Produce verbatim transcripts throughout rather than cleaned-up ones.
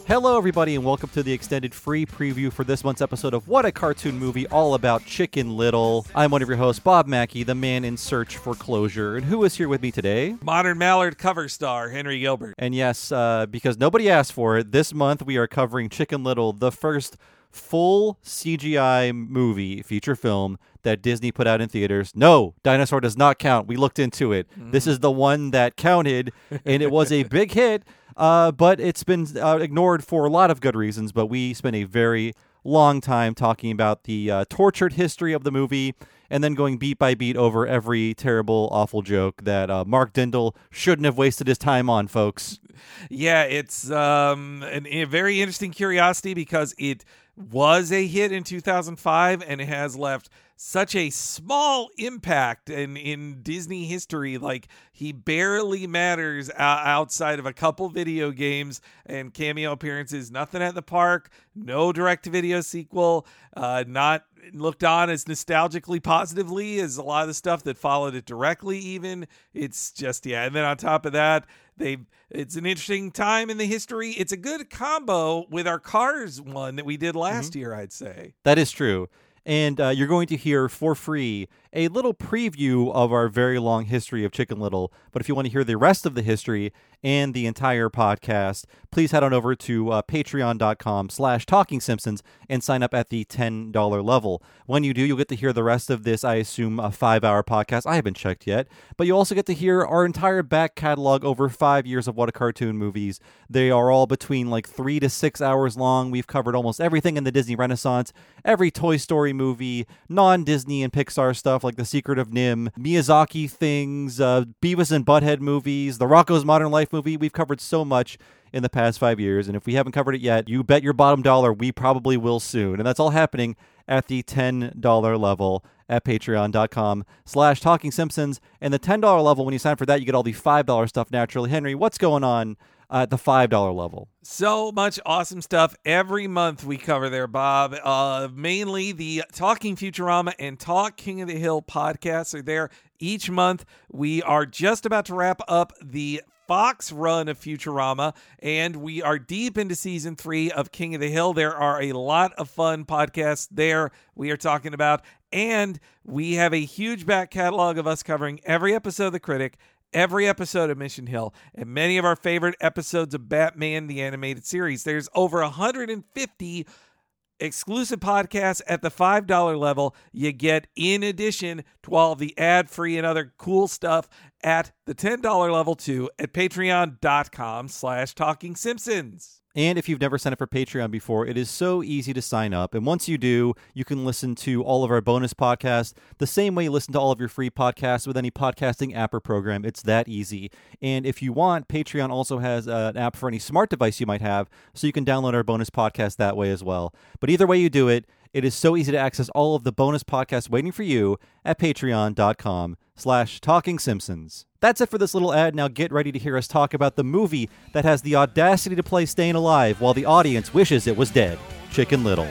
Hello, everybody, and welcome to the extended free preview for this month's episode of What a Cartoon Movie, all about Chicken Little. I'm one of your hosts, Bob Mackey, the man in search for closure. And who is here with me today? Modern Mallard cover star, Henry Gilbert. And yes, uh, because nobody asked for it, this month we are covering Chicken Little, the first full C G I movie, feature film, that Disney put out in theaters. No, Dinosaur does not count. We looked into it. Mm. This is the one that counted, and it was a big hit. Uh, but it's been uh, ignored for a lot of good reasons, but we spent a very long time talking about the uh, tortured history of the movie and then going beat by beat over every terrible, awful joke that uh, Mark Dindal shouldn't have wasted his time on, folks. Yeah, it's um, an, a very interesting curiosity because it was a hit in two thousand five and it has left such a small impact in, in Disney history. Like, he barely matters uh, outside of a couple video games and cameo appearances. Nothing at the park, no direct-to-video sequel, uh, not looked on as nostalgically positively as a lot of the stuff that followed it directly even. It's just, yeah. And then on top of that, they it's an interesting time in the history. It's a good combo with our Cars one that we did last mm-hmm. year, I'd say. That is true. And uh, you're going to hear for free a little preview of our very long history of Chicken Little. But if you want to hear the rest of the history and the entire podcast, please head on over to uh, patreon.com slash Talking Simpsons and sign up at the ten dollars level. When you do, you'll get to hear the rest of this, I assume, a five-hour podcast. I haven't checked yet. But you also get to hear our entire back catalog over five years of What a Cartoon movies. They are all between like three to six hours long. We've covered almost everything in the Disney Renaissance, every Toy Story movie, non-Disney and Pixar stuff like The Secret of Nim, Miyazaki things, uh, Beavis and Butthead movies, the Rocko's Modern Life movie. We've covered so much in the past five years, and if we haven't covered it yet, you bet your bottom dollar we probably will soon. And that's all happening at the ten dollars level at patreon.com slash Talking Simpsons. And the ten dollars level, when you sign for that, you get all the five dollars stuff naturally. Henry, what's going on Uh, at the five dollars level? So much awesome stuff every month we cover there, Bob. Uh, mainly the Talking Futurama and Talk King of the Hill podcasts are there each month. We are just about to wrap up the Fox run of Futurama, and we are deep into season three of King of the Hill. There are a lot of fun podcasts there we are talking about, and we have a huge back catalog of us covering every episode of The Critic, every episode of Mission Hill, and many of our favorite episodes of Batman the Animated Series. There's over one hundred fifty exclusive podcasts at the five dollars level. You get in addition to all of the ad-free and other cool stuff at the ten dollars level too at patreon.com slash Talking Simpsons. And if you've never signed up for Patreon before, it is so easy to sign up. And once you do, you can listen to all of our bonus podcasts the same way you listen to all of your free podcasts with any podcasting app or program. It's that easy. And if you want, Patreon also has uh, an app for any smart device you might have, so you can download our bonus podcast that way as well. But either way you do it, it is so easy to access all of the bonus podcasts waiting for you at patreon.com slash Talking Simpsons. That's it for this little ad. Now get ready to hear us talk about the movie that has the audacity to play Staying Alive while the audience wishes it was dead, Chicken Little.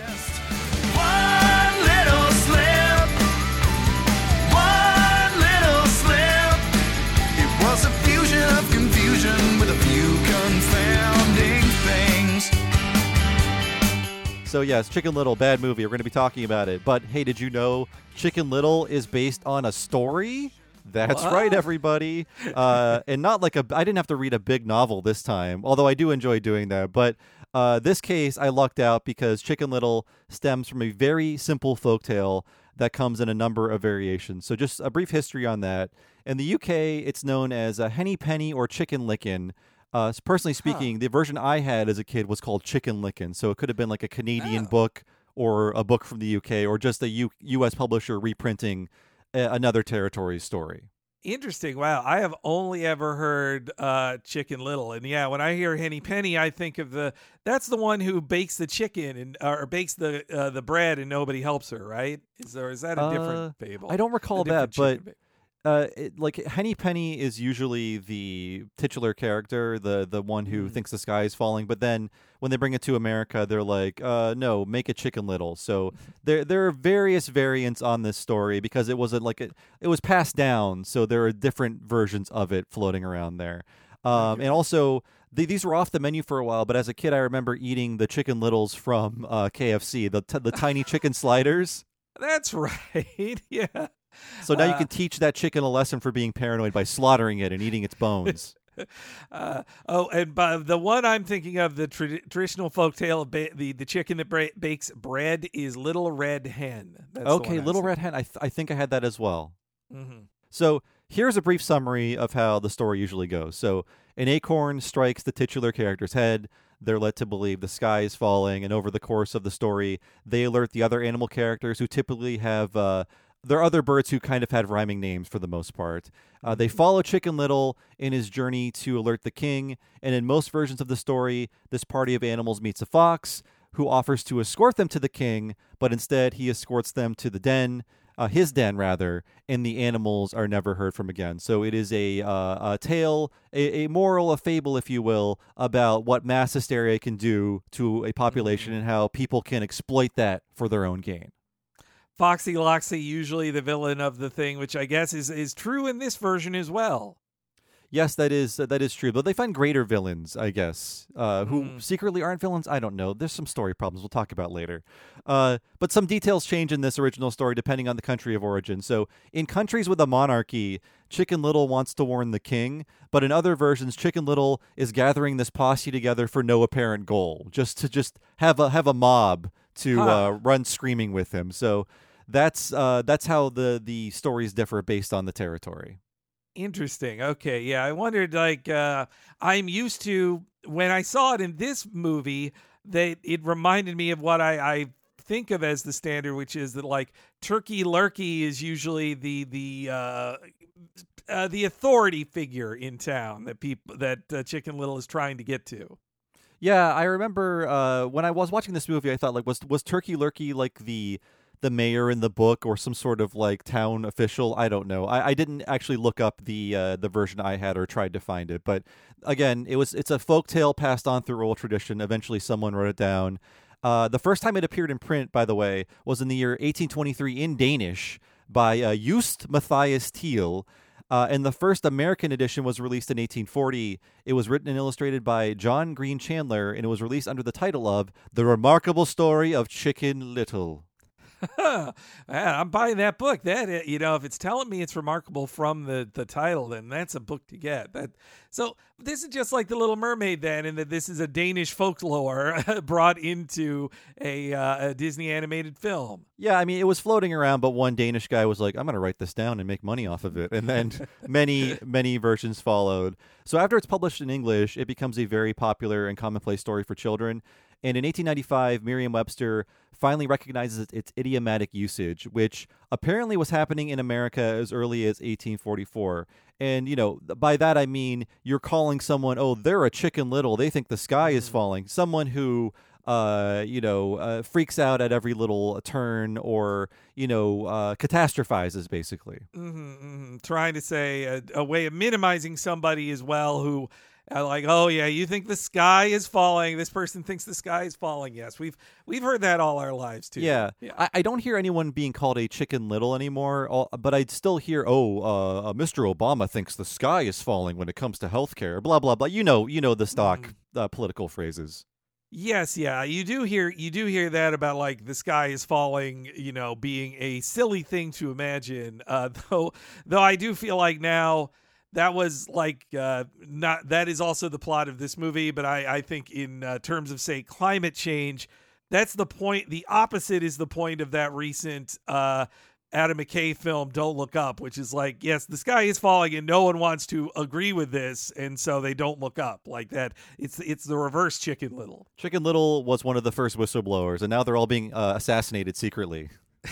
So yes, Chicken Little, bad movie. We're going to be talking about it. But hey, did you know Chicken Little is based on a story? That's what? Right, everybody. Uh, and not like a, I didn't have to read a big novel this time, although I do enjoy doing that. But uh, this case, I lucked out because Chicken Little stems from a very simple folktale that comes in a number of variations. So just a brief history on that. In the U K, it's known as a Henny Penny or Chicken Licken. Uh, personally speaking, huh. the version I had as a kid was called Chicken Licken. So it could have been like a Canadian oh. book or a book from the U K or just a U- U.S. publisher reprinting a- another territory's story. Interesting. Wow. I have only ever heard uh, Chicken Little. And yeah, when I hear Henny Penny, I think of the, that's the one who bakes the chicken and or bakes the uh, the bread and nobody helps her, right? Is there, is that a different uh, fable? I don't recall that, but uh, it, like Henny Penny is usually the titular character, the the one who mm. thinks the sky is falling. But then when they bring it to America, they're like, uh, no, make it Chicken Little. So there there are various variants on this story because it was a, like a, it was passed down. So there are different versions of it floating around there. Um, and also They, these were off the menu for a while, but as a kid, I remember eating the Chicken Littles from uh, K F C, the t- the tiny chicken sliders. That's right. Yeah. So now Uh, you can teach that chicken a lesson for being paranoid by slaughtering it and eating its bones. Uh, oh, and by the one I'm thinking of, the tra- traditional folktale of ba- the the chicken that bra- bakes bread is Little Red Hen. That's the Okay, one I was Little Red Hen. I th- I think I had that as well. thinking. So here's a brief summary of how the story usually goes. So an acorn strikes the titular character's head. They're led to believe the sky is falling, and over the course of the story, they alert the other animal characters who typically have. Uh, there are other birds who kind of had rhyming names for the most part. Uh, they follow Chicken Little in his journey to alert the king, and in most versions of the story, this party of animals meets a fox who offers to escort them to the king, but instead he escorts them to the den, uh, his den rather, and the animals are never heard from again. So it is a, uh, a tale, a, a moral, a fable, if you will, about what mass hysteria can do to a population and how people can exploit that for their own gain. Foxy Loxy, usually the villain of the thing, which I guess is, is true in this version as well. Yes, that is that is true. But they find greater villains, I guess, uh, who Mm. secretly aren't villains. I don't know. There's some story problems we'll talk about later. Uh, but some details change in this original story depending on the country of origin. So in countries with a monarchy, Chicken Little wants to warn the king. But in other versions, Chicken Little is gathering this posse together for no apparent goal, just to just have a have a mob to Huh. uh, run screaming with him. So that's uh, that's how the the stories differ based on the territory. Interesting. Okay. Yeah. I wondered, like, uh, I'm used to when I saw it in this movie, they it reminded me of what I, I think of as the standard, which is that like Turkey Lurkey is usually the the uh, uh, the authority figure in town that people that uh, Chicken Little is trying to get to. Yeah, I remember uh, when I was watching this movie, I thought like was was Turkey Lurkey like the the mayor in the book or some sort of like town official? I don't know. I, I didn't actually look up the uh, the version I had or tried to find it, but again, it was it's a folk tale passed on through oral tradition. Eventually, someone wrote it down. Uh, the first time it appeared in print, by the way, was in the year eighteen twenty-three in Danish by uh, Just Matthias Thiel. Uh, and the first American edition was released in eighteen forty. It was written and illustrated by John Green Chandler, and it was released under the title of The Remarkable Story of Chicken Little. Man, I'm buying that book. That uh, you know, if it's telling me it's remarkable from the, the title, then that's a book to get. That so this is just like the Little Mermaid, then, in that this is a Danish folklore brought into a, uh, a Disney animated film. Yeah, I mean, it was floating around, but one Danish guy was like, I'm going to write this down and make money off of it. And then many, many versions followed. So after it's published in English, it becomes a very popular and commonplace story for children. And in eighteen ninety-five, Merriam-Webster finally recognizes its idiomatic usage, which apparently was happening in America as early as eighteen forty-four. And, you know, by that I mean you're calling someone, oh, they're a Chicken Little. They think the sky is falling. Someone who, uh, you know, uh, freaks out at every little turn or, you know, uh, catastrophizes, basically. Mm-hmm, mm-hmm. Trying to say a, a way of minimizing somebody as well who. Uh, like, oh yeah, you think the sky is falling. This person thinks the sky is falling. Yes, we've we've heard that all our lives too. Yeah, yeah. I, I don't hear anyone being called a Chicken Little anymore, al- but I'd still hear, oh, uh, uh, Mister Obama thinks the sky is falling when it comes to healthcare, blah, blah, blah. You know, you know the stock Mm. uh, political phrases. Yes, yeah, you do hear you do hear that about like the sky is falling, you know, being a silly thing to imagine. Uh, though, though I do feel like now. That was like uh, not. That is also the plot of this movie, but I, I think in uh, terms of say climate change, that's the point. The opposite is the point of that recent uh, Adam McKay film, Don't Look Up, which is like, yes, the sky is falling, and no one wants to agree with this, and so they don't look up like that. It's it's the reverse Chicken Little. Chicken Little was one of the first whistleblowers, and now they're all being uh, assassinated secretly.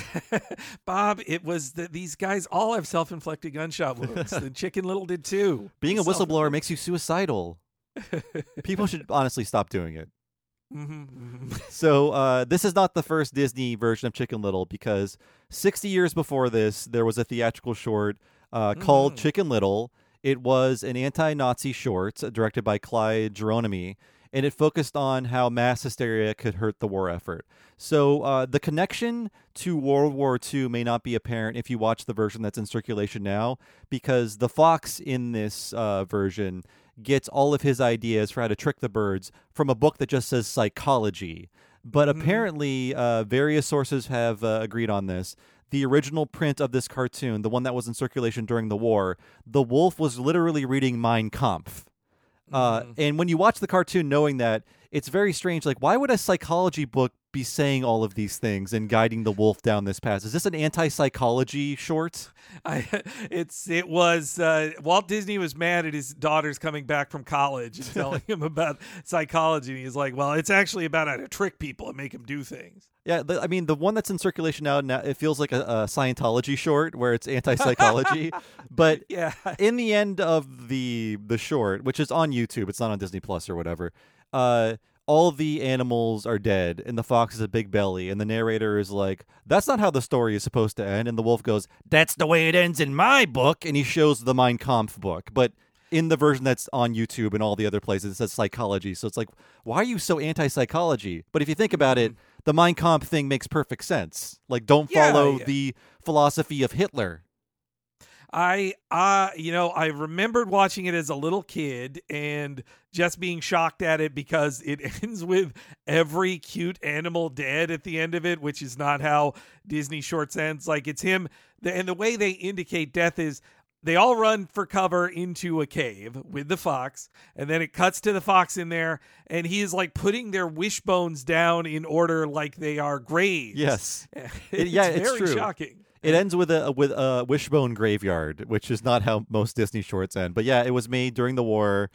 Bob, it was that these guys all have self-inflicted gunshot wounds. The Chicken Little did too. Being a whistleblower makes you suicidal. People should honestly stop doing it. Mm-hmm. So uh, this is not the first Disney version of Chicken Little, because sixty years before this, there was a theatrical short uh, called Mm. Chicken Little. It was an anti-Nazi short uh, directed by Clyde Geronimi, and it focused on how mass hysteria could hurt the war effort. So uh, the connection to World War Two may not be apparent if you watch the version that's in circulation now, because the fox in this uh, version gets all of his ideas for how to trick the birds from a book that just says psychology. But Mhm. apparently, uh, various sources have uh, agreed on this. The original print of this cartoon, the one that was in circulation during the war, the wolf was literally reading Mein Kampf. Uh, Mhm. and when you watch the cartoon knowing that, it's very strange. Like, why would a psychology book be saying all of these things and guiding the wolf down this path? Is this an anti-psychology short? I, it's it was uh, Walt Disney was mad at his daughters coming back from college and telling him about psychology. And he's like, well, it's actually about how to trick people and make them do things. Yeah, the, I mean, the one that's in circulation now, now it feels like a, a Scientology short where it's anti-psychology. But Yeah. in the end of the the short, which is on YouTube, it's not on Disney Plus or whatever, uh, all the animals are dead, and the fox has a big belly, and the narrator is like, that's not how the story is supposed to end. And the wolf goes, that's the way it ends in my book. And he shows the Mein Kampf book. But in the version that's on YouTube and all the other places, it says psychology. So it's like, why are you so anti-psychology? But if you think about it, the Mein Kampf thing makes perfect sense. Like, don't Yeah, follow yeah. the philosophy of Hitler. I, uh, you know, I remembered watching it as a little kid and just being shocked at it because it ends with every cute animal dead at the end of it, which is not how Disney shorts ends. Like, it's him, and the way they indicate death is they all run for cover into a cave with the fox, and then it cuts to the fox in there, and he is like putting their wishbones down in order like they are graves. Yes. it's yeah, it's very true. shocking. It ends with a with a wishbone graveyard, which is not how most Disney shorts end. But yeah, it was made during the war.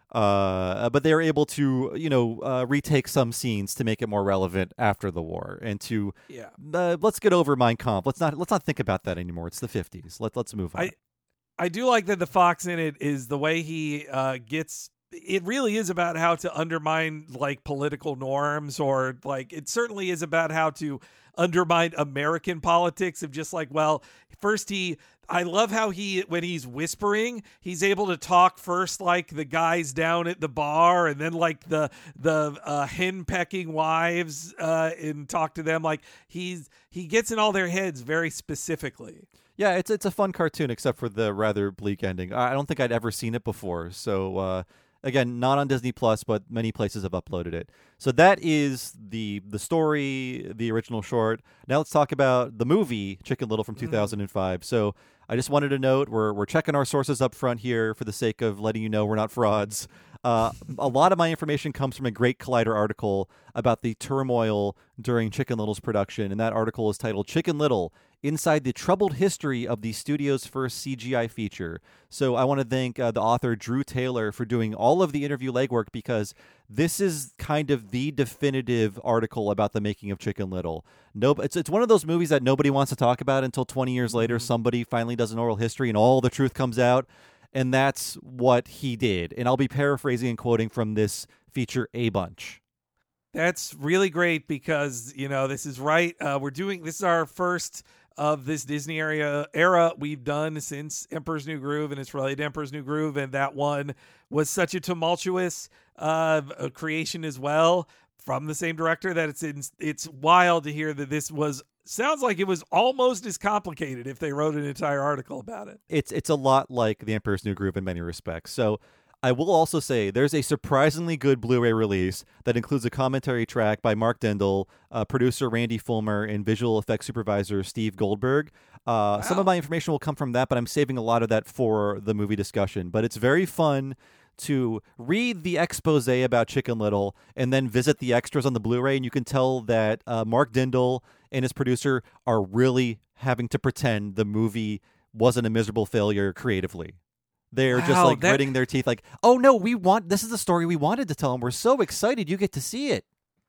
Uh, but they were able to, you know, uh, retake some scenes to make it more relevant after the war, and to Yeah. uh, let's get over Mein Kampf. Let's not let's not think about that anymore. It's the fifties. Let let's move on. I I do like that the fox in it is the way he uh, gets. It really is about how to undermine like political norms, or like it certainly is about how to undermine American politics of just like, well, first he, I love how he, when he's whispering, he's able to talk first like the guys down at the bar, and then like the the uh, hen pecking wives uh, and talk to them. Like he's he gets in all their heads very specifically. Yeah, it's it's a fun cartoon, except for the rather bleak ending. I don't think I'd ever seen it before. So uh, again, not on Disney Plus, but many places have uploaded it. So that is the the story, the original short. Now let's talk about the movie Chicken Little from two thousand five. So I just wanted to note we're we're checking our sources up front here for the sake of letting you know we're not frauds. Uh, a lot of my information comes from a Great Collider article about the turmoil during Chicken Little's production, and that article is titled Chicken Little, Inside the Troubled History of the Studio's First C G I Feature. So I want to thank uh, the author Drew Taylor for doing all of the interview legwork, because this is kind of the definitive article about the making of Chicken Little. No, it's it's one of those movies that nobody wants to talk about until twenty years later. Somebody finally does an oral history and all the truth comes out. And that's what he did. And I'll be paraphrasing and quoting from this feature a bunch. That's really great because, you know, this is right. Uh, we're doing, this is our first of this Disney area era we've done since Emperor's New Groove, and it's related to Emperor's New Groove. And that one was such a tumultuous uh, creation as well, from the same director, that it's in, it's wild to hear that this was, sounds like it was almost as complicated if they wrote an entire article about it. It's it's a lot like The Emperor's New Groove in many respects. So I will also say there's a surprisingly good Blu-ray release that includes a commentary track by Mark Dendel, uh, producer Randy Fulmer, and visual effects supervisor Steve Goldberg. Uh, wow. Some of my information will come from that, but I'm saving a lot of that for the movie discussion. But it's very fun to read the expose about Chicken Little and then visit the extras on the Blu-ray, and you can tell that uh, Mark Dendel and his producer are really having to pretend the movie wasn't a miserable failure creatively. They're wow, just like that... gritting their teeth like, oh no, we want, this is the story we wanted to tell, and we're so excited you get to see it.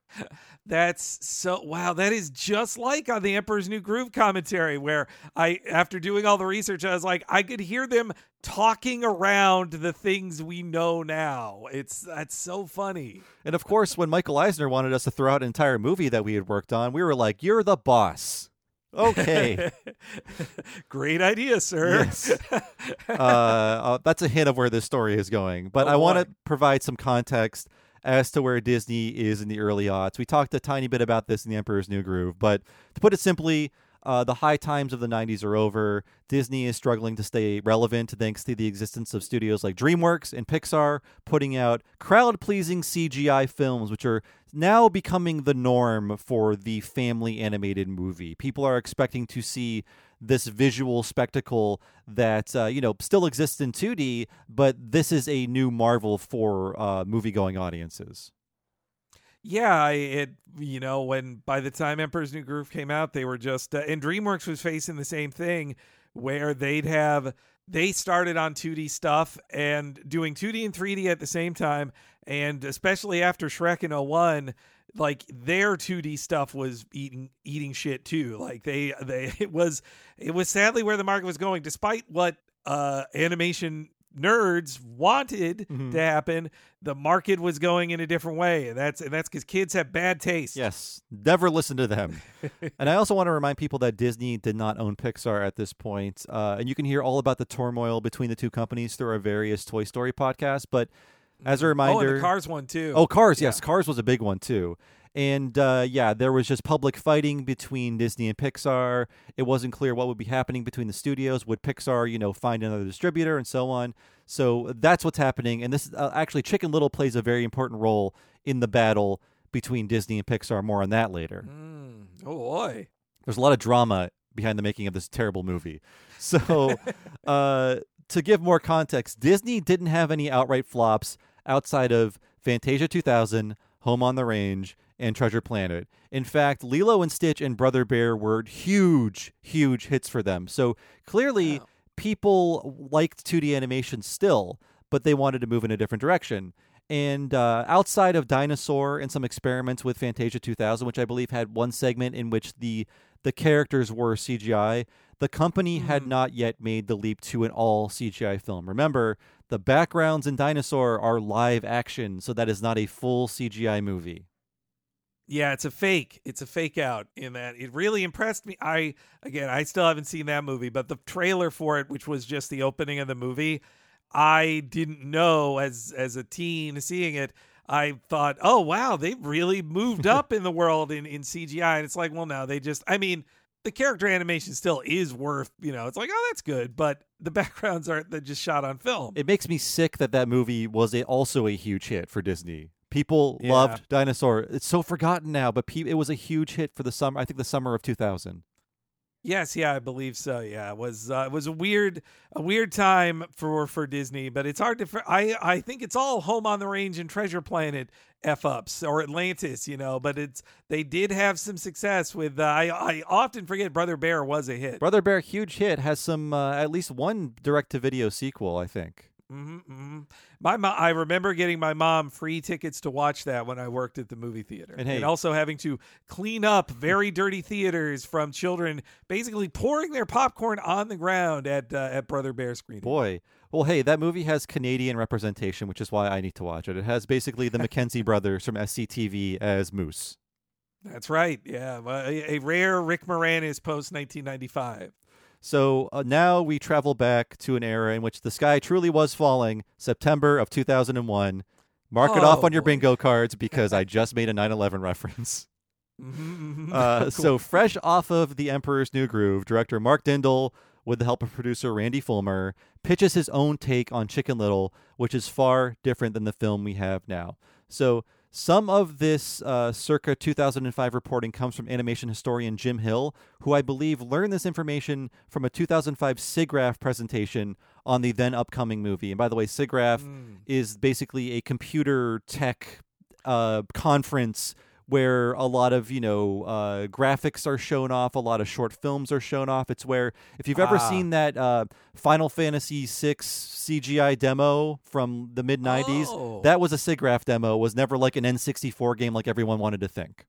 That's so, wow, that is just like on the Emperor's New Groove commentary, where I, after doing all the research, I was like, I could hear them talking around the things we know now. It's, that's so funny. And of course, when Michael Eisner wanted us to throw out an entire movie that we had worked on, we were like, you're the boss. Okay. Great idea, sir. Yes. uh, uh, that's a hint of where this story is going. But oh, I want to provide some context as to where Disney is in the early aughts. We talked a tiny bit about this in The Emperor's New Groove, but to put it simply, uh, the high times of the nineties are over. Disney is struggling to stay relevant thanks to the existence of studios like DreamWorks and Pixar putting out crowd-pleasing C G I films, which are now becoming the norm for the family animated movie. People are expecting to see this visual spectacle that uh, you know still exists in two D, but this is a new marvel for uh, movie-going audiences. Yeah, I, it you know when by the time Emperor's New Groove came out, they were just uh, and DreamWorks was facing the same thing where they'd have they started on two D stuff and doing two D and three D at the same time, and especially after Shrek in oh one, like their two D stuff was eating eating shit too. Like they they it was it was sadly where the market was going, despite what uh, animation nerds wanted mm-hmm. to happen. The market was going in a different way, and that's and that's because kids have bad taste. Yes, never listen to them. And I also want to remind people that Disney did not own Pixar at this point, uh, and you can hear all about the turmoil between the two companies through our various Toy Story podcasts. But as a reminder, oh, and the Cars one too. Oh, Cars, yeah. yes, Cars was a big one too. And uh, yeah, there was just public fighting between Disney and Pixar. It wasn't clear what would be happening between the studios. Would Pixar, you know, find another distributor and so on? So that's what's happening. And this uh, actually, Chicken Little plays a very important role in the battle between Disney and Pixar. More on that later. Mm. Oh boy, there's a lot of drama behind the making of this terrible movie. So uh, to give more context, Disney didn't have any outright flops outside of Fantasia two thousand, Home on the Range, and Treasure Planet. In fact, Lilo and Stitch and Brother Bear were huge, huge hits for them. So clearly, wow. people liked two D animation still, but they wanted to move in a different direction. And uh, outside of Dinosaur and some experiments with Fantasia two thousand, which I believe had one segment in which the the characters were C G I, the company mm. had not yet made the leap to an all C G I film. Remember, the backgrounds in Dinosaur are live action, so that is not a full C G I movie. Yeah, it's a fake. It's a fake out in that. It really impressed me. I, again, I still haven't seen that movie, but the trailer for it, which was just the opening of the movie, I didn't know as as a teen seeing it. I thought, oh, wow, they've really moved up in the world in, in C G I. And it's like, well, no, they just, I mean, the character animation still is worth, you know, it's like, oh, that's good. But the backgrounds aren't they're just shot on film. It makes me sick that that movie was a, also a huge hit for Disney. People yeah. loved Dinosaur. It's so forgotten now, but pe- it was a huge hit for the summer. I think the summer of two thousand. Yes, yeah, I believe so. Yeah, it was uh, it was a weird a weird time for, for Disney, but it's hard to. I I think it's all Home on the Range and Treasure Planet f ups or Atlantis, you know. But it's they did have some success with. Uh, I I often forget Brother Bear was a hit. Brother Bear, huge hit, has some uh, at least one direct to video sequel, I think. Mm-hmm, mm-hmm. My mom, I remember getting my mom free tickets to watch that when I worked at the movie theater, and, hey, and also having to clean up very dirty theaters from children basically pouring their popcorn on the ground at uh, at Brother Bear screening. Boy, well, hey, that movie has Canadian representation, which is why I need to watch it. It has basically the Mackenzie brothers from S C T V as Moose. That's right. Yeah, a, a rare Rick Moranis post nineteen ninety-five. So uh, now we travel back to an era in which the sky truly was falling, September of two thousand one. Mark oh, it off on your boy. bingo cards because I just made a nine eleven reference. Mm-hmm. uh, cool. So fresh off of The Emperor's New Groove, director Mark Dindal, with the help of producer Randy Fulmer, pitches his own take on Chicken Little, which is far different than the film we have now. So some of this uh, circa two thousand five reporting comes from animation historian Jim Hill, who I believe learned this information from a two thousand five SIGGRAPH presentation on the then upcoming movie. And by the way, SIGGRAPH mm. is basically a computer tech uh, conference where a lot of, you know, uh, graphics are shown off, a lot of short films are shown off. It's where, if you've ever ah. seen that uh, Final Fantasy six C G I demo from the mid nineties, oh. that was a SIGGRAPH demo. It was never like an N sixty-four game like everyone wanted to think.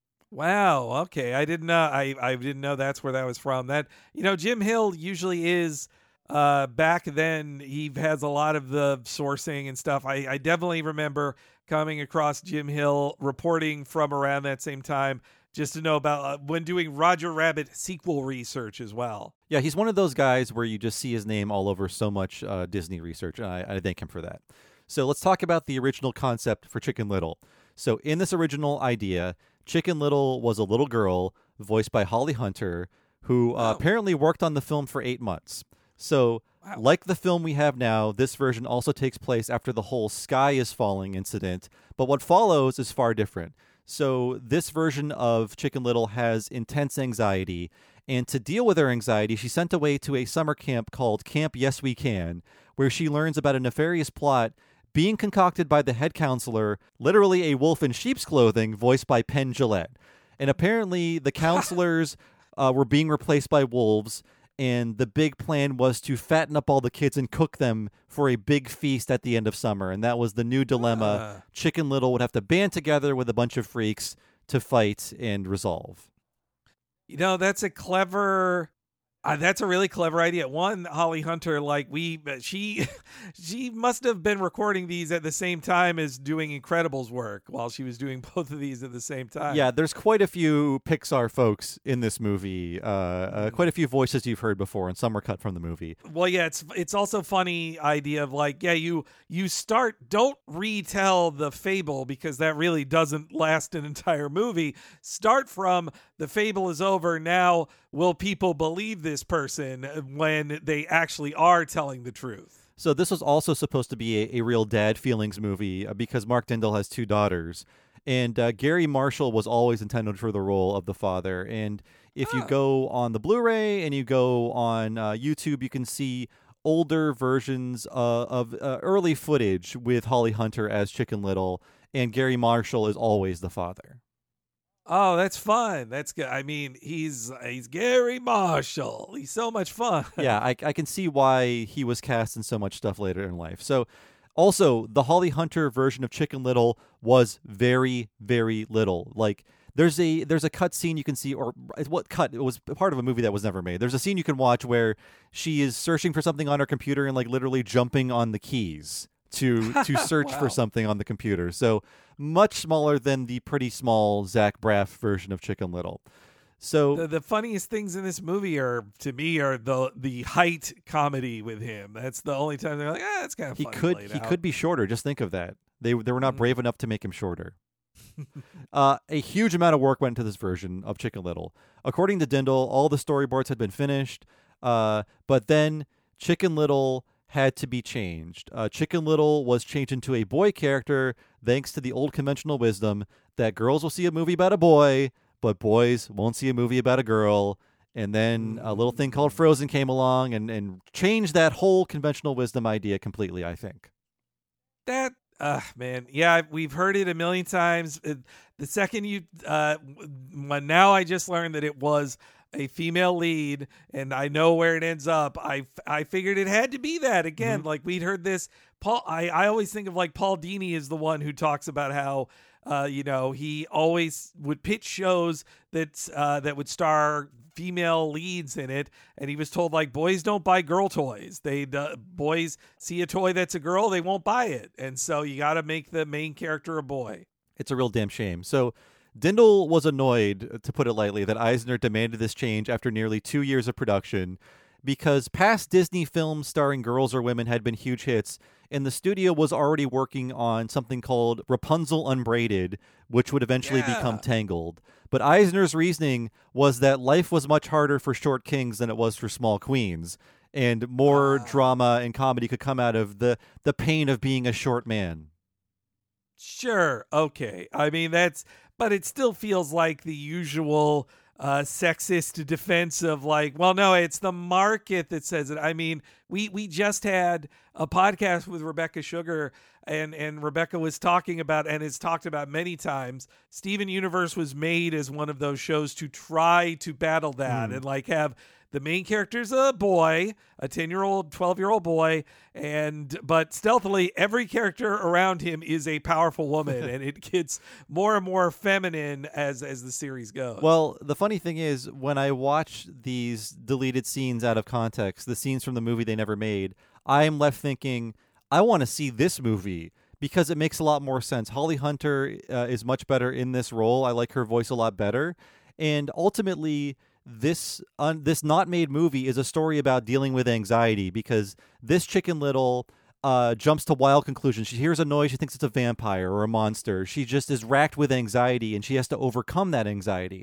Wow. Okay, I didn't know. I I didn't know that's where that was from. That you know, Jim Hill usually is. Uh, back then, he has a lot of the sourcing and stuff. I, I definitely remember coming across Jim Hill reporting from around that same time, just to know about uh, when doing Roger Rabbit sequel research as well. Yeah, he's one of those guys where you just see his name all over so much uh, Disney research, and I, I thank him for that. So let's talk about the original concept for Chicken Little. So in this original idea, Chicken Little was a little girl voiced by Holly Hunter, who uh, Oh. apparently worked on the film for eight months. So, Wow. like the film we have now, this version also takes place after the whole sky is falling incident, but what follows is far different. So, this version of Chicken Little has intense anxiety, and to deal with her anxiety, she's sent away to a summer camp called Camp Yes We Can, where she learns about a nefarious plot being concocted by the head counselor, literally a wolf in sheep's clothing, voiced by Penn Jillette. And apparently, the counselors uh, were being replaced by wolves, and the big plan was to fatten up all the kids and cook them for a big feast at the end of summer. And that was the new dilemma. Ah. Chicken Little would have to band together with a bunch of freaks to fight and resolve. You know, that's a clever. Uh, that's a really clever idea. One, Holly Hunter, like we, she, she must have been recording these at the same time as doing Incredibles work while she was doing both of these at the same time. Yeah, there's quite a few Pixar folks in this movie. Uh, uh, quite a few voices you've heard before, and some are cut from the movie. Well, yeah, it's it's also funny idea of like, yeah, you you start don't retell the fable because that really doesn't last an entire movie. Start from the fable is over. Now, will people believe this person when they actually are telling the truth? So this was also supposed to be a, a real dad feelings movie uh, because Mark Dindal has two daughters. And uh, Gary Marshall was always intended for the role of the father. And if you Ah. go on the Blu-ray and you go on uh, YouTube, you can see older versions uh, of uh, early footage with Holly Hunter as Chicken Little. And Gary Marshall is always the father. Oh, that's fun. That's good. I mean, he's he's Gary Marshall. He's so much fun. Yeah, I, I can see why he was cast in so much stuff later in life. So, also, the Holly Hunter version of Chicken Little was very, very little. Like, there's a there's a cut scene you can see, or what cut? It was part of a movie that was never made. There's a scene you can watch where she is searching for something on her computer and like literally jumping on the keys to to search Wow. for something on the computer. So much smaller than the pretty small Zach Braff version of Chicken Little. So The, the funniest things in this movie are, to me, are the the height comedy with him. That's the only time they're like, ah, it's kind of he funny. could laid he out. could be shorter. Just think of that. They they were not Mhm. brave enough to make him shorter. uh, a huge amount of work went into this version of Chicken Little. According to Dindal, all the storyboards had been finished, uh, but then Chicken Little had to be changed. Uh, Chicken Little was changed into a boy character thanks to the old conventional wisdom that girls will see a movie about a boy, but boys won't see a movie about a girl. And then a little thing called Frozen came along and, and changed that whole conventional wisdom idea completely, I think. That, uh, man, yeah, we've heard it a million times. It- the second you, uh, when now I just learned that it was a female lead, and I know where it ends up. I I figured it had to be that again. Mhm. Like we'd heard this. Paul, I I always think of like Paul Dini is the one who talks about how. Uh, you know, he always would pitch shows that uh, that would star female leads in it, and he was told like boys don't buy girl toys. They uh, boys see a toy that's a girl, they won't buy it, and so you got to make the main character a boy. It's a real damn shame. So Dindal was annoyed, to put it lightly, that Eisner demanded this change after nearly two years of production because past Disney films starring girls or women had been huge hits, and the studio was already working on something called Rapunzel Unbraided, which would eventually Yeah. become Tangled. But Eisner's reasoning was that life was much harder for short kings than it was for small queens, and more Ah. drama and comedy could come out of the, the pain of being a short man. Sure, okay. I mean that's, but it still feels like the usual uh, sexist defense of like, well, no, it's the market that says it. I mean, we we just had a podcast with Rebecca Sugar, and and Rebecca was talking about, and has talked about many times, Steven Universe was made as one of those shows to try to battle that Mm. and like have the main character's a boy, a ten-year-old, twelve-year-old boy, and but stealthily every character around him is a powerful woman, and it gets more and more feminine as as the series goes. Well, the funny thing is, when I watch these deleted scenes out of context, the scenes from the movie they never made, I'm left thinking, I want to see this movie because it makes a lot more sense. Holly Hunter uh, is much better in this role. I like her voice a lot better. And ultimately, this un- this not made movie is a story about dealing with anxiety because this Chicken Little uh, jumps to wild conclusions. She hears a noise, she thinks it's a vampire or a monster. She just is racked with anxiety, and she has to overcome that anxiety.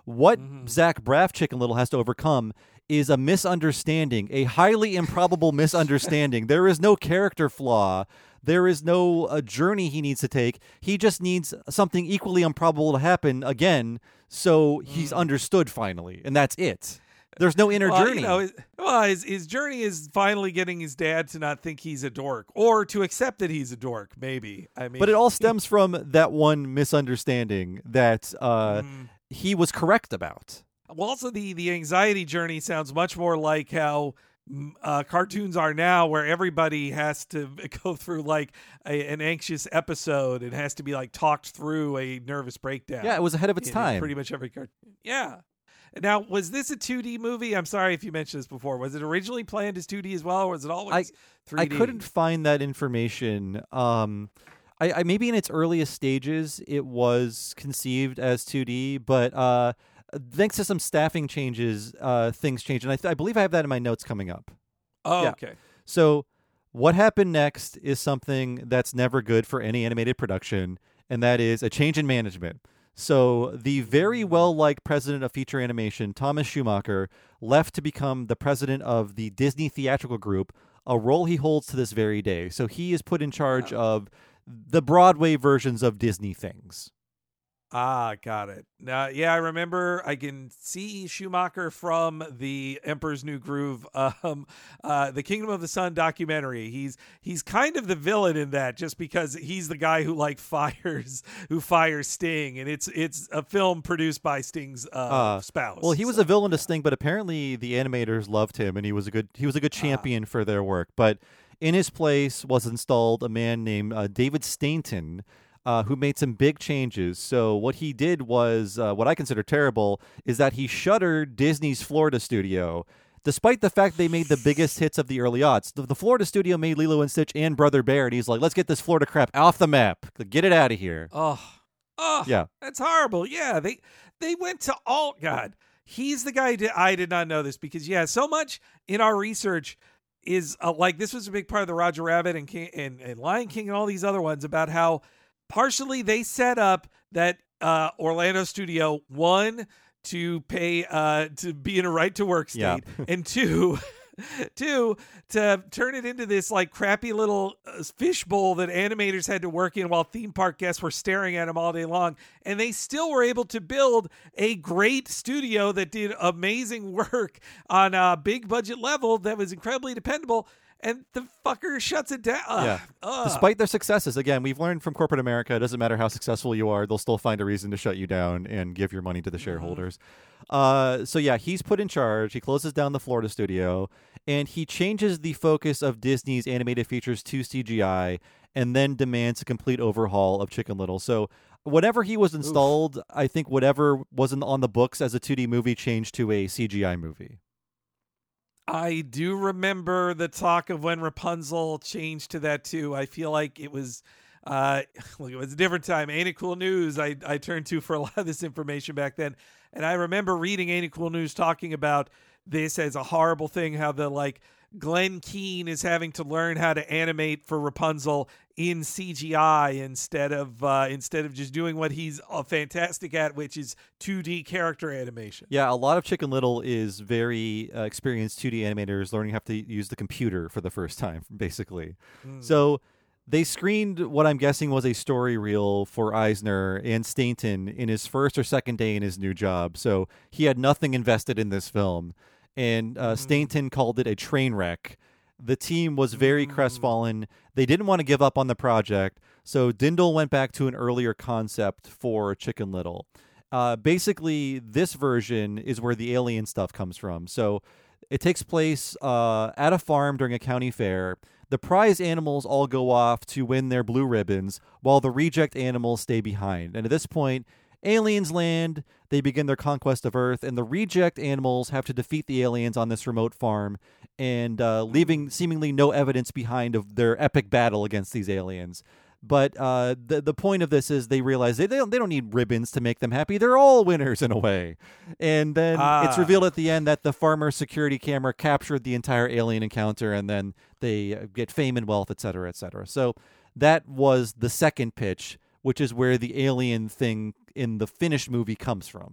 What Mhm. Zach Braff Chicken Little has to overcome is a misunderstanding, a highly improbable misunderstanding. There is no character flaw. There is no uh, journey he needs to take. He just needs something equally improbable to happen again, so he's Mm. understood finally, and that's it. There's no inner Well, journey. You know, his, well, his, his journey is finally getting his dad to not think he's a dork, or to accept that he's a dork. Maybe. I mean, but it all stems from that one misunderstanding that uh, Mm. he was correct about. Well, also the the anxiety journey sounds much more like how mm, uh, cartoons are now, where everybody has to go through like a, an anxious episode and has to be like talked through a nervous breakdown. Yeah, it was ahead of its in time. Pretty much every cartoon. Yeah. Now, was this a two D movie? I'm sorry if you mentioned this before. Was it originally planned as two D as well, or was it always three D? I couldn't find that information. Um, I, I maybe in its earliest stages it was conceived as two D, but uh, thanks to some staffing changes, uh, things changed, and I, th- I believe I have that in my notes coming up. Oh, yeah. okay. So, what happened next is something that's never good for any animated production, and that is a change in management. So, the very well liked president of feature animation, Thomas Schumacher, left to become the president of the Disney Theatrical Group, a role he holds to this very day. So, he is put in charge Wow. of the Broadway versions of Disney things. Ah, got it. Now, yeah, I remember. I can see Schumacher from the Emperor's New Groove, um, uh, the Kingdom of the Sun documentary. He's he's kind of the villain in that, just because he's the guy who like fires who fires Sting, and it's it's a film produced by Sting's uh, Uh, spouse. Well, he was so, a villain to Sting, but apparently the animators loved him, and he was a good he was a good champion for their work. But in his place was installed a man named uh, David Stainton, uh, who made some big changes. So what he did was uh, what I consider terrible is that he shuttered Disney's Florida studio. Despite the fact they made the biggest hits of the early aughts, the, the Florida studio made Lilo and Stitch and Brother Bear, and he's like, let's get this Florida crap off the map. Get it out of here. Oh, oh, Yeah. that's horrible. Yeah, they they went to alt. God, he's the guy. Did, I did not know this because yeah, so much in our research is uh, like this was a big part of the Roger Rabbit and King and, and Lion King and all these other ones about how partially they set up that uh, Orlando studio one to pay uh, to be in a right to work state, Yeah. and two. Two, to turn it into this like crappy little uh, fishbowl that animators had to work in while theme park guests were staring at them all day long. And they still were able to build a great studio that did amazing work on a big budget level that was incredibly dependable. And the fucker shuts it down. Ugh. Yeah. Ugh. Despite their successes, again, we've learned from corporate America, it doesn't matter how successful you are, they'll still find a reason to shut you down and give your money to the shareholders. Uh, so yeah, he's put in charge. He closes down the Florida studio, and he changes the focus of Disney's animated features to C G I, and then demands a complete overhaul of Chicken Little. So whatever he was installed, I think whatever wasn't on the books as a two D movie changed to a C G I movie. I do remember the talk of when Rapunzel changed to that too. I feel like it was, uh, look, it was a different time. Ain't It Cool News I, I turned to for a lot of this information back then. And I remember reading Ain't It Cool News talking about this as a horrible thing, how the like Glenn Keane is having to learn how to animate for Rapunzel in C G I instead of uh, instead of just doing what he's uh, fantastic at, which is two D character animation. Yeah, a lot of Chicken Little is very uh, experienced two D animators learning how to use the computer for the first time, basically. Mm. So they screened what I'm guessing was a story reel for Eisner and Stainton in his first or second day in his new job. So he had nothing invested in this film. And uh, Mm. Stainton called it a train wreck. The team was very Mm. crestfallen. They didn't want to give up on the project. So Dindal went back to an earlier concept for Chicken Little. Uh, basically, this version is where the alien stuff comes from. So it takes place uh, at a farm during a county fair. The prize animals all go off to win their blue ribbons, while the reject animals stay behind. And at this point, aliens land, they begin their conquest of Earth, and the reject animals have to defeat the aliens on this remote farm, and uh, leaving seemingly no evidence behind of their epic battle against these aliens. But uh, the the point of this is they realize they, they, don't, they don't need ribbons to make them happy. They're all winners in a way. And then Ah. it's revealed at the end that the farmer's security camera captured the entire alien encounter, and then they uh, get fame and wealth, et cetera, et cetera. So that was the second pitch, which is where the alien thing in the finished movie comes from.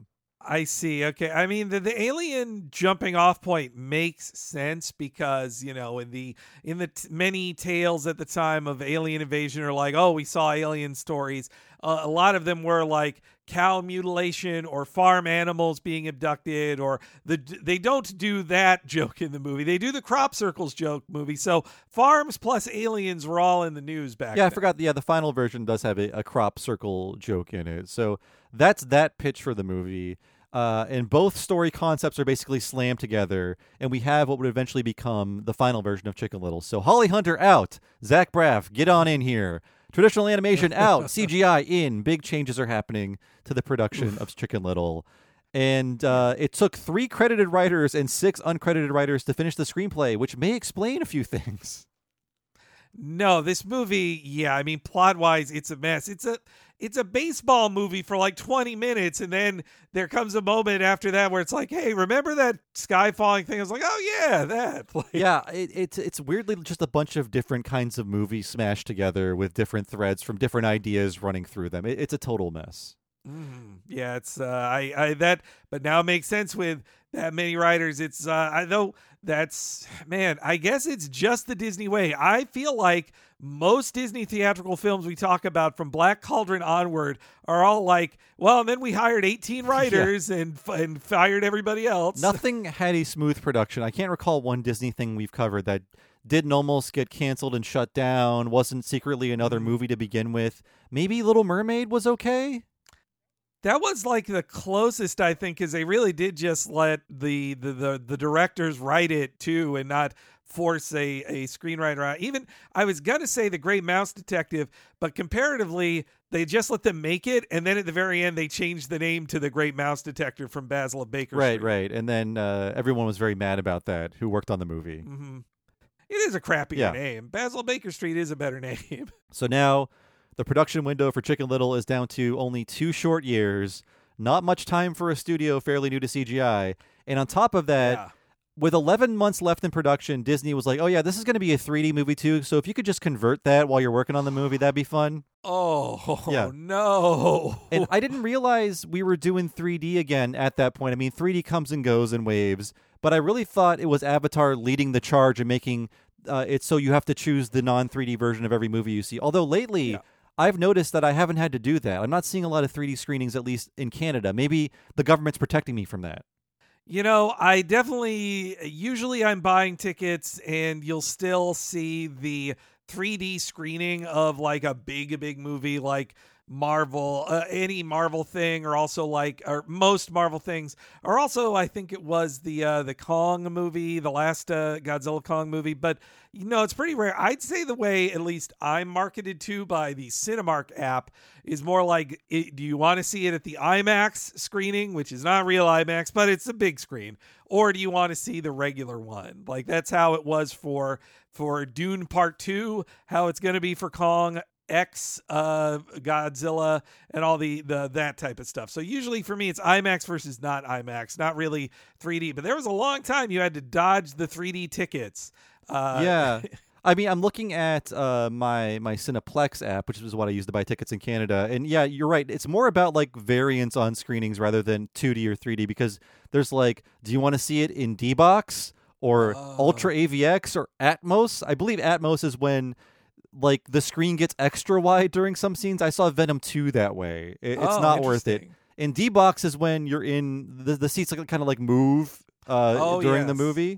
I see. Okay. I mean, the, the alien jumping off point makes sense because, you know, in the in the t- many tales at the time of alien invasion are like, oh, we saw alien stories. Uh, a lot of them were like cow mutilation or farm animals being abducted, or the they don't do that joke in the movie. They do the crop circles joke movie. So farms plus aliens were all in the news back Yeah, I then. forgot. Yeah, the final version does have a, a crop circle joke in it. So that's that pitch for the movie. Uh, and both story concepts are basically slammed together, and we have what would eventually become the final version of Chicken Little. So Holly Hunter out, Zach Braff, get on in here. Traditional animation out, C G I in. Big changes are happening to the production of Chicken Little. And uh, it took three credited writers and six uncredited writers to finish the screenplay, which may explain a few things. No, this movie, yeah, I mean, plot wise, it's a mess. It's a it's a baseball movie for like twenty minutes, and then there comes a moment after that where it's like, hey, remember that sky falling thing? I was like, oh yeah, that. Like, Yeah, it, it's it's weirdly just a bunch of different kinds of movies smashed together with different threads from different ideas running through them. It, it's a total mess. mm, yeah, it's uh, I I that, but now it makes sense with that many writers. It's uh, I though that's man, I guess it's just the Disney way. I feel like most Disney theatrical films we talk about from Black Cauldron onward are all like, well, and then we hired eighteen writers yeah. and and fired everybody else. Nothing had a smooth production. I can't recall one Disney thing we've covered that didn't almost get canceled and shut down, wasn't secretly another movie to begin with. Maybe Little Mermaid was okay? That was like the closest, I think, because they really did just let the, the the the directors write it too, and not force a a screenwriter out. Even I was gonna say The Great Mouse Detective, but comparatively, they just let them make it, and then at the very end, they changed the name to The Great Mouse Detective from Basil of Baker Right, Street. right, and then uh, everyone was very mad about that. Who worked on the movie? Mm-hmm. It is a crappier yeah. name. Basil of Baker Street is a better name. So now, the production window for Chicken Little is down to only two short years. Not much time for a studio fairly new to C G I. And on top of that, Yeah. with eleven months left in production, Disney was like, oh, yeah, this is going to be a three D movie, too. So if you could just convert that while you're working on the movie, that'd be fun. Oh, Yeah. no. And I didn't realize we were doing three D again at that point. I mean, three D comes and goes in waves. But I really thought it was Avatar leading the charge and making uh, it so you have to choose the non three D version of every movie you see. Although lately... Yeah. I've noticed that I haven't had to do that. I'm not seeing a lot of three D screenings, at least in Canada. Maybe the government's protecting me from that. You know, I definitely, usually I'm buying tickets and you'll still see the three D screening of like a big, big movie like Marvel, uh, any Marvel thing, or also like, or most Marvel things, or also I think it was the uh, the Kong movie, the last uh, Godzilla Kong movie. But you know, it's pretty rare. I'd say the way at least I'm marketed to by the Cinemark app is more like, it, do you want to see it at the IMAX screening, which is not real IMAX, but it's a big screen, or do you want to see the regular one? Like that's how it was for for Dune Part Two, how it's going to be for Kong X, uh, Godzilla, and all the, the that type of stuff. So usually for me, it's IMAX versus not IMAX, not really three D. But there was a long time you had to dodge the three D tickets. Uh, yeah. I mean, I'm looking at uh, my my Cineplex app, which is what I use to buy tickets in Canada. And yeah, you're right. It's more about like variants on screenings rather than two D or three D, because there's like, do you want to see it in D-Box or Oh. Ultra A V X or Atmos? I believe Atmos is when like the screen gets extra wide during some scenes. I saw Venom two that way. It, it's Oh, not worth it. interesting. In D-Box is when you're in the the seats like kind of like move uh, Oh, during the yes. movie.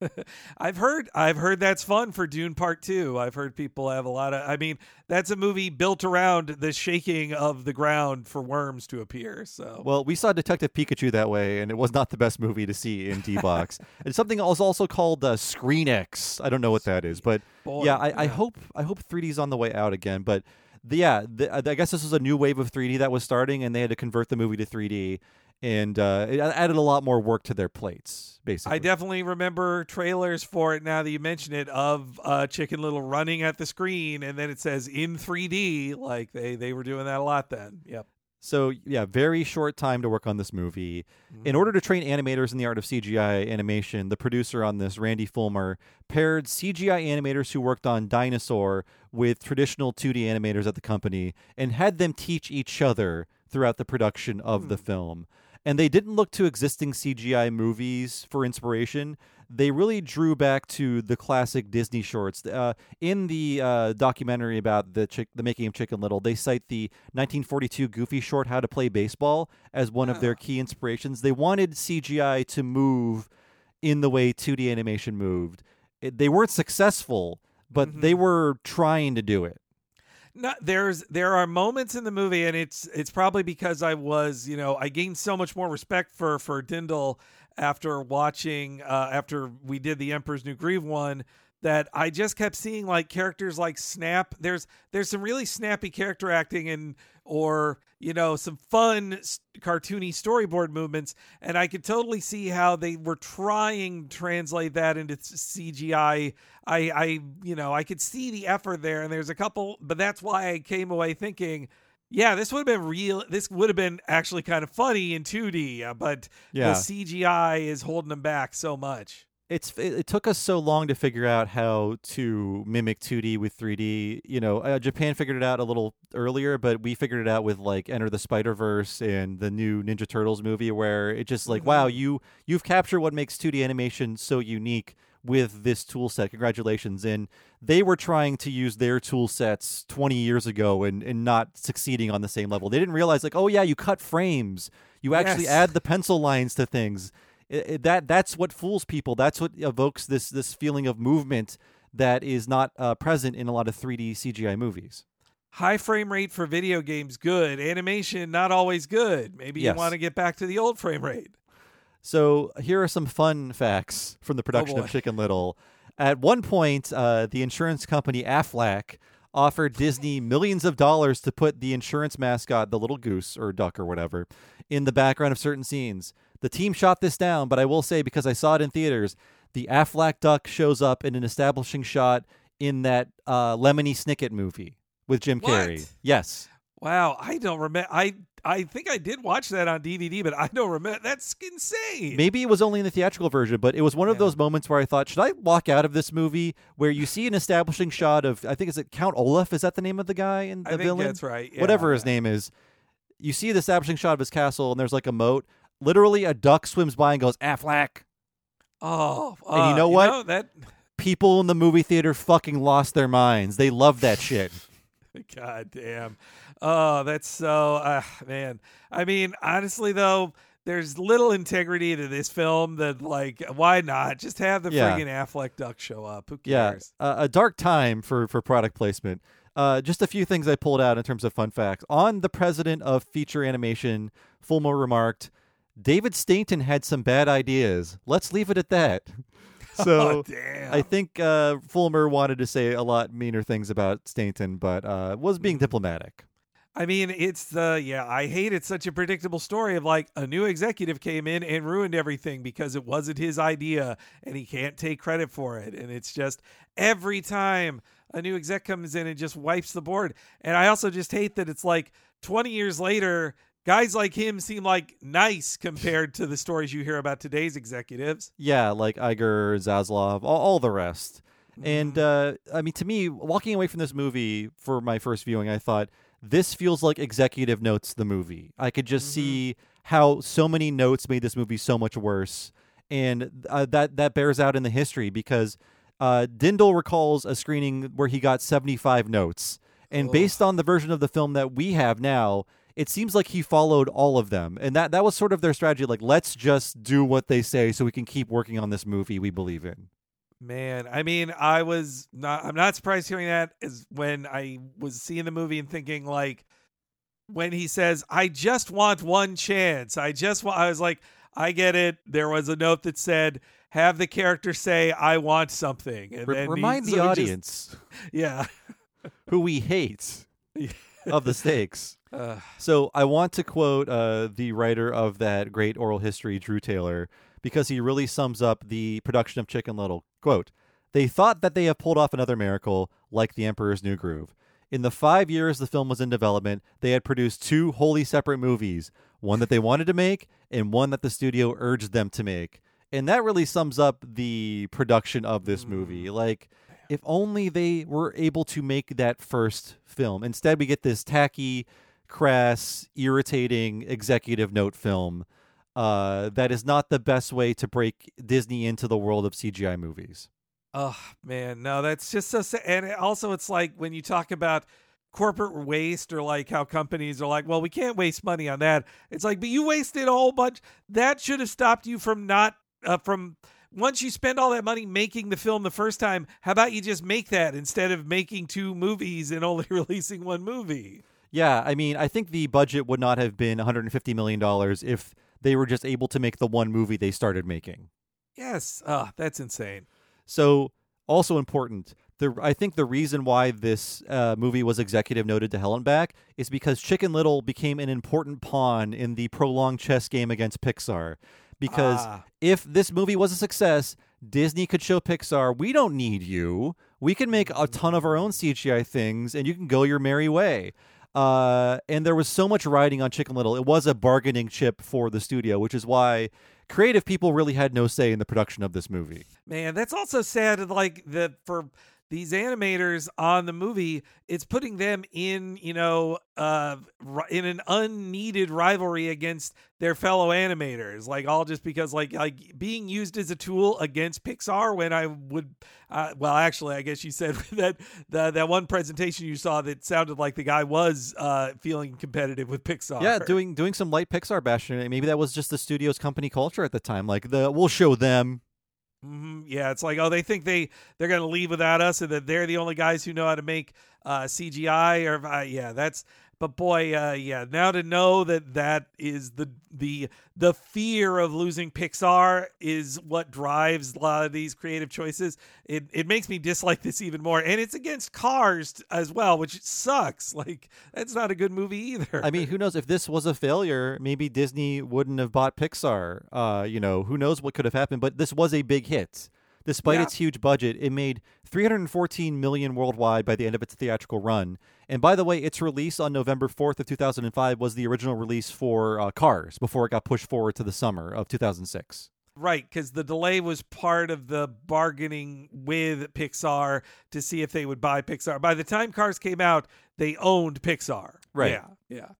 I've heard I've heard that's fun for Dune Part Two. I've heard people have a lot of. I mean, that's a movie built around the shaking of the ground for worms to appear. So Well, we saw Detective Pikachu that way, and it was not the best movie to see in D-Box. And something else also called uh, ScreenX. I don't know what that is, but boy, yeah, I, I hope I hope three D's on the way out again. But the, yeah, the, I guess this was a new wave of three D that was starting, and they had to convert the movie to three D, and uh, it added a lot more work to their plates. Basically, I definitely remember trailers for it now that you mention it, of uh, Chicken Little running at the screen, and then it says in three D. Like they they were doing that a lot then. Yep. So, yeah, very short time to work on this movie. In order to train animators in the art of C G I animation, the producer on this, Randy Fulmer, paired C G I animators who worked on Dinosaur with traditional two D animators at the company and had them teach each other throughout the production of Hmm. the film. and they didn't look to existing C G I movies for inspiration. They really drew back to the classic Disney shorts. Uh, in the uh, documentary about the chick- the making of Chicken Little, they cite the nineteen forty-two Goofy short "How to Play Baseball" as one of their key inspirations. They wanted C G I to move in the way two D animation moved. It, they weren't successful, but mm-hmm. they were trying to do it. No, there's there are moments in the movie, and it's it's probably because I was, you know, I gained so much more respect for for Dindal after watching uh, after we did the Emperor's New Groove one, that I just kept seeing like characters like Snap. There's there's some really snappy character acting and or you know some fun cartoony storyboard movements, and I could totally see how they were trying to translate that into C G I. I I you know I could see the effort there, and there's a couple, but that's why I came away thinking, yeah, this would have been real. This would have been actually kind of funny in two D, uh, but yeah. the C G I is holding them back so much. It's it, it took us so long to figure out how to mimic two D with three D. You know, uh, Japan figured it out a little earlier, but we figured it out with like Enter the Spider-Verse and the new Ninja Turtles movie, where it just like, mm-hmm. wow, you you've captured what makes two D animation so unique with this tool set. Congratulations. And they were trying to use their tool sets twenty years ago and, and not succeeding on the same level. They didn't realize like, oh yeah, you cut frames. You actually yes. add the pencil lines to things. It, it, that that's what fools people. That's what evokes this this feeling of movement that is not uh, present in a lot of three D C G I movies. High frame rate for video games, good. Animation, not always good. Maybe yes. you want to get back to the old frame rate. So here are some fun facts from the production oh of Chicken Little. At one point, uh, the insurance company Aflac offered Disney millions of dollars to put the insurance mascot, the little goose or duck or whatever, in the background of certain scenes. The team shot this down, but I will say, because I saw it in theaters, the Aflac duck shows up in an establishing shot in that uh, Lemony Snicket movie with Jim what? Carrey. Yes. Wow, I don't remember. I I think I did watch that on D V D, but I don't remember. That's insane. Maybe it was only in the theatrical version, but it was one of yeah. those moments where I thought, should I walk out of this movie where you see an establishing shot of, I think, is it Count Olaf? Is that the name of the guy and the I think villain? That's right. Yeah, Whatever yeah. his name is. You see the establishing shot of his castle, and there's like a moat. Literally, a duck swims by and goes, Aflac. Oh, uh, and you know what? You know, that people in the movie theater fucking lost their minds. They love that shit. God damn. Oh, that's so, uh, man. I mean, honestly, though, there's little integrity to this film that, like, why not? Just have the yeah. friggin' Affleck duck show up. Who Yeah, cares? uh, a dark time for, for product placement. Uh, just a few things I pulled out in terms of fun facts. On the president of feature animation, Fulmer remarked, David Stainton had some bad ideas. Let's leave it at that. So oh, damn. I think uh, Fulmer wanted to say a lot meaner things about Stainton, but uh, was being diplomatic. I mean, it's the, yeah, I hate it's such a predictable story of like a new executive came in and ruined everything because it wasn't his idea and he can't take credit for it. And it's just every time a new exec comes in and just wipes the board. And I also just hate that it's like twenty years later, guys like him seem like nice compared to the stories you hear about today's executives. Yeah, like Iger, Zaslav, all, all the rest. Mm-hmm. And uh, I mean, to me, walking away from this movie for my first viewing, I thought, this feels like executive notes the movie. I could just mm-hmm. see how so many notes made this movie so much worse. And uh, that, that bears out in the history because uh, Dindal recalls a screening where he got seventy-five notes. And Ugh. based on the version of the film that we have now, it seems like he followed all of them. And that, that was sort of their strategy. Like, let's just do what they say so we can keep working on this movie we believe in. Man, I mean, I was not, I'm not surprised hearing that is when I was seeing the movie and thinking like, when he says, I just want one chance. I just want, I was like, I get it. There was a note that said, have the character say, I want something. And R- then remind he, the so audience. Just, yeah. who we hate of the stakes. Uh, so I want to quote uh, the writer of that great oral history, Drew Taylor, because he really sums up the production of Chicken Little. Quote, they thought that they have pulled off another miracle like The Emperor's New Groove. In the five years the film was in development, they had produced two wholly separate movies, one that they wanted to make and one that the studio urged them to make. And that really sums up the production of this movie. Like, if only they were able to make that first film. Instead, we get this tacky, crass, irritating executive note film uh, that is not the best way to break Disney into the world of C G I movies. Oh man, no, that's just so sad. And also, it's like when you talk about corporate waste, or like how companies are like, well, we can't waste money on that. It's like, but you wasted a whole bunch. That should have stopped you from not uh, from once you spend all that money making the film the first time. How about you just make that instead of making two movies and only releasing one movie? Yeah, I mean, I think the budget would not have been one hundred fifty million dollars if they were just able to make the one movie they started making. Yes, oh, that's insane. So, also important, the I think the reason why this uh, movie was executive noted to hell and back is because Chicken Little became an important pawn in the prolonged chess game against Pixar. Because Ah. if this movie was a success, Disney could show Pixar, we don't need you. We can make a ton of our own C G I things, and you can go your merry way. Uh, and there was so much riding on Chicken Little. It was a bargaining chip for the studio, which is why creative people really had no say in the production of this movie. Man, that's also sad. Like the for these animators on the movie, it's putting them in, you know, uh, ri- in an unneeded rivalry against their fellow animators. Like all just because, like, like being used as a tool against Pixar. When I would, uh, well, actually, I guess you said that the, that one presentation you saw that sounded like the guy was uh, feeling competitive with Pixar. Yeah, doing doing some light Pixar bashing. Maybe that was just the studio's company culture at the time. Like the we'll show them. Mm-hmm. Yeah, it's like, oh, they think they they're gonna leave without us, and that they're the only guys who know how to make uh, C G I. Or uh, yeah, that's. But boy, uh, yeah, now to know that that is the the the fear of losing Pixar is what drives a lot of these creative choices. It it makes me dislike this even more, and it's against Cars as well, which sucks. Like that's not a good movie either. I mean, who knows if this was a failure? Maybe Disney wouldn't have bought Pixar. Uh, you know, who knows what could have happened? But this was a big hit. Despite Yeah. its huge budget, it made three hundred fourteen million dollars worldwide by the end of its theatrical run. And by the way, its release on November fourth of two thousand five was the original release for uh, Cars before it got pushed forward to the summer of two thousand six. Right, because the delay was part of the bargaining with Pixar to see if they would buy Pixar. By the time Cars came out, they owned Pixar. Right. Yeah, yeah.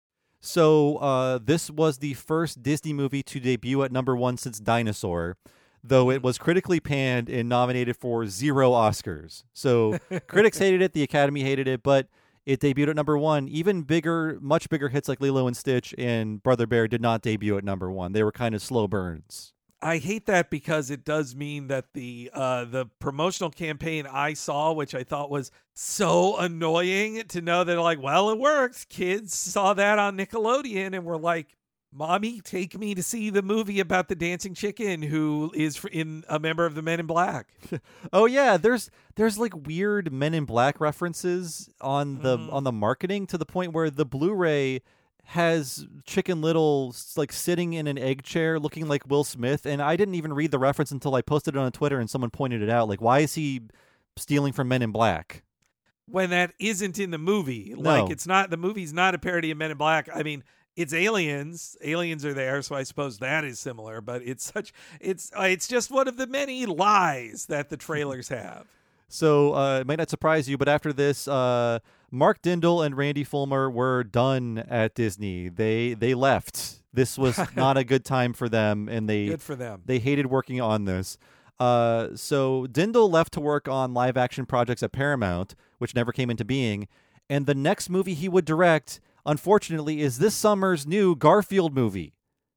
So uh, this was the first Disney movie to debut at number one since Dinosaur, though it was critically panned and nominated for zero Oscars. So critics hated it, the Academy hated it, but it debuted at number one. Even bigger, much bigger hits like Lilo and Stitch and Brother Bear did not debut at number one. They were kind of slow burns. I hate that because it does mean that the uh, the promotional campaign I saw, which I thought was so annoying to know that, like, well, it worked. Kids saw that on Nickelodeon and were like, Mommy, take me to see the movie about the dancing chicken who is in a member of the Men in Black. Oh yeah, there's there's like weird Men in Black references on the Mhm. on the marketing to the point where the Blu-ray has Chicken Little like sitting in an egg chair looking like Will Smith, and I didn't even read the reference until I posted it on Twitter and someone pointed it out. Like, why is he stealing from Men in Black? When that isn't in the movie. Like, No. it's not, the movie's not a parody of Men in Black. I mean, it's aliens. Aliens are there, so I suppose that is similar. But it's such, it's uh, it's just one of the many lies that the trailers have. So uh, it might not surprise you, but after this, uh, Mark Dindal and Randy Fulmer were done at Disney. They they left. This was not a good time for them, and they Good for them. they hated working on this. Uh, so Dindal left to work on live action projects at Paramount, which never came into being. And the next movie he would direct, unfortunately, is this summer's new Garfield movie.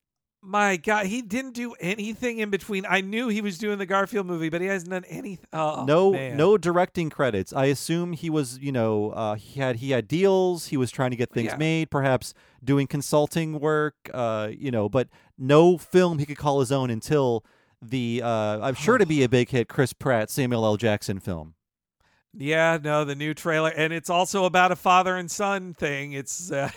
My God, he didn't do anything in between. I knew he was doing the Garfield movie, but he hasn't done anything. Oh, no, man. no directing credits. I assume he was, you know, uh, he had he had deals. He was trying to get things Yeah. made, perhaps doing consulting work. Uh, you know, but no film he could call his own until the uh, I'm sure to be a big hit Chris Pratt Samuel L. Jackson film. Yeah, no, the new trailer, and it's also about a father and son thing. It's uh,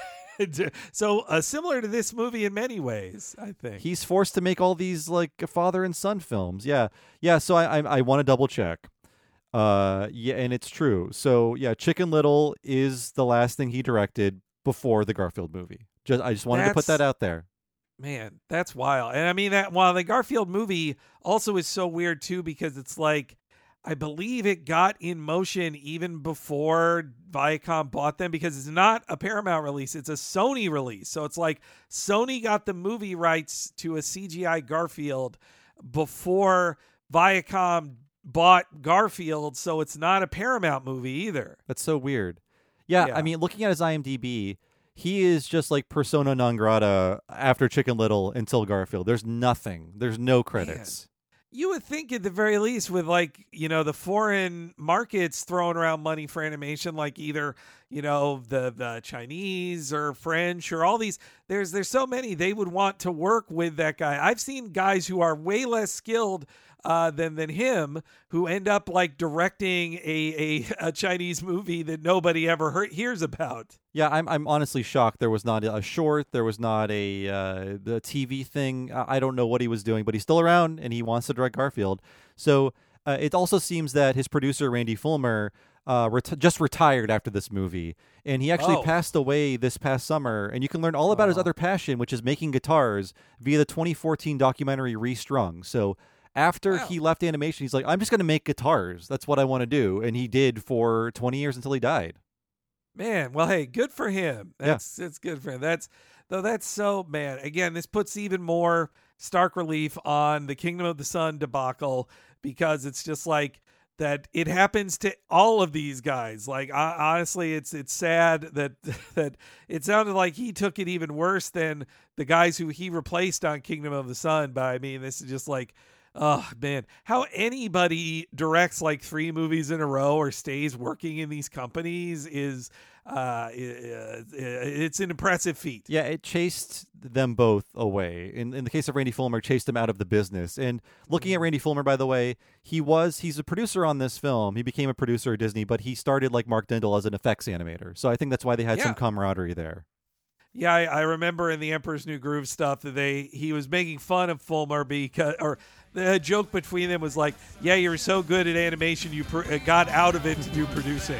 so uh, similar to this movie in many ways, I think. He's forced to make all these like father and son films. Yeah, yeah. So I I, I want to double check. Uh, yeah, and it's true. So yeah, Chicken Little is the last thing he directed before the Garfield movie. Just I just wanted to put That's- that out there. Man, that's wild. And I mean that while the Garfield movie also is so weird too, because it's like I believe it got in motion even before Viacom bought them, because it's not a Paramount release, it's a Sony release. So it's like Sony got the movie rights to a C G I Garfield before Viacom bought Garfield, so it's not a Paramount movie either. That's so weird. Yeah, yeah. I mean, looking at his IMDb, he is just like persona non grata after Chicken Little until Garfield. There's nothing. There's no credits. Man. You would think at the very least, with like, you know, the foreign markets throwing around money for animation, like either, you know, the, the Chinese or French or all these, there's there's so many, they would want to work with that guy. I've seen guys who are way less skilled uh, than than him who end up like directing a a, a Chinese movie that nobody ever heard, hears about. Yeah, I'm I'm honestly shocked there was not a short, there was not a uh, the T V thing. I don't know what he was doing, but he's still around and he wants to direct Garfield. So uh, it also seems that his producer Randy Fulmer uh, ret- just retired after this movie, and he actually oh. passed away this past summer. And you can learn all about oh. his other passion, which is making guitars, via the twenty fourteen documentary Restrung. So after wow. he left animation, he's like, I'm just going to make guitars. That's what I want to do, and he did for twenty years until he died. Man, well, hey, good for him. That's yeah. it's good for him. That's though. That's so man. Again, this puts even more stark relief on the Kingdom of the Sun debacle, because it's just like that. It happens to all of these guys. Like uh, honestly, it's it's sad that that it sounded like he took it even worse than the guys who he replaced on Kingdom of the Sun. But I mean, this is just like. Oh, man, how anybody directs like three movies in a row or stays working in these companies is uh, it's an impressive feat. Yeah, it chased them both away. In in the case of Randy Fulmer, chased him out of the business. And looking at Randy Fulmer, by the way, he was he's a producer on this film. He became a producer at Disney, but he started like Mark Dindal as an effects animator. So I think that's why they had yeah. some camaraderie there. Yeah, I, I remember in the Emperor's New Groove stuff that they he was making fun of Fulmer because, or the joke between them was like, "Yeah, you're so good at animation, you pr- got out of it to do producing."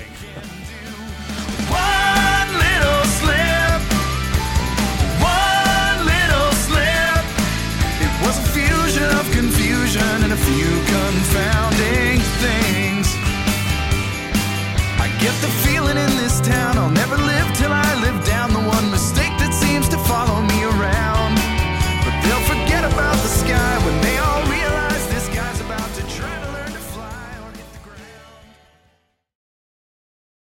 One little slip, one little slip. It was a fusion of confusion and a few confounding things. I get the feeling in this town I'll never live till I.